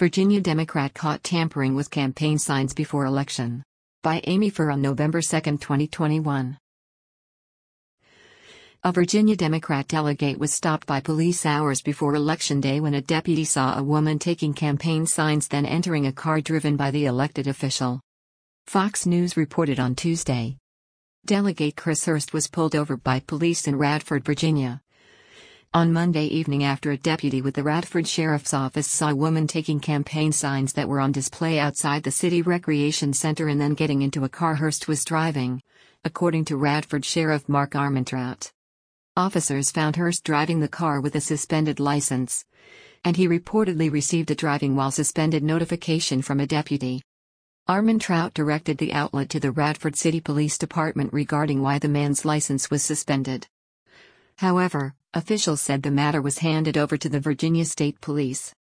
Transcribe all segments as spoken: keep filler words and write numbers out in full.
Virginia Democrat caught tampering with campaign signs before election. By Amy Furr on November second, twenty twenty-one. A Virginia Democrat delegate was stopped by police hours before Election Day when a deputy saw a woman taking campaign signs then entering a car driven by the elected official. Fox News reported on Tuesday. Delegate Chris Hurst was pulled over by police in Radford, Virginia, on Monday evening after a deputy with the Radford Sheriff's Office saw a woman taking campaign signs that were on display outside the city recreation center and then getting into a car Hurst was driving, according to Radford Sheriff Mark Armentrout. Officers found Hurst driving the car with a suspended license, and he reportedly received a driving while suspended notification from a deputy. Armentrout directed the outlet to the Radford City Police Department regarding why the man's license was suspended. However, officials said the matter was handed over to the Virginia State Police.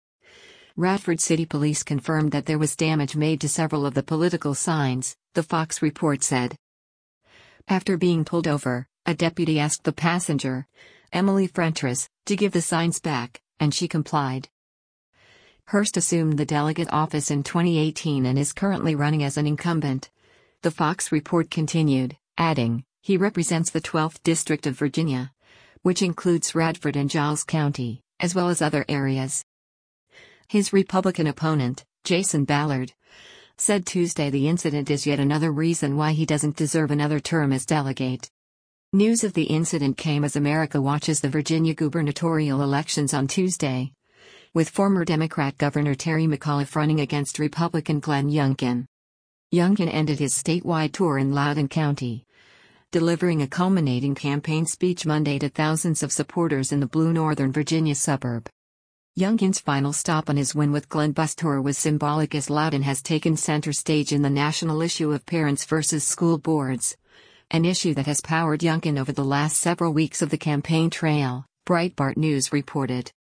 Radford City Police confirmed that there was damage made to several of the political signs, the Fox report said. After being pulled over, a deputy asked the passenger, Emily Frentress, to give the signs back, and she complied. Hurst assumed the delegate office in twenty eighteen and is currently running as an incumbent. The Fox report continued, adding, he represents the twelfth District of Virginia, which includes Radford and Giles County, as well as other areas. His Republican opponent, Jason Ballard, said Tuesday the incident is yet another reason why he doesn't deserve another term as delegate. News of the incident came as America watches the Virginia gubernatorial elections on Tuesday, with former Democrat Governor Terry McAuliffe running against Republican Glenn Youngkin. Youngkin ended his statewide tour in Loudoun County, delivering a culminating campaign speech Monday to thousands of supporters in the blue Northern Virginia suburb. Youngkin's final stop on his Win with Glenn bus tour was symbolic as Loudoun has taken center stage in the national issue of parents versus school boards, an issue that has powered Youngkin over the last several weeks of the campaign trail, Breitbart News reported.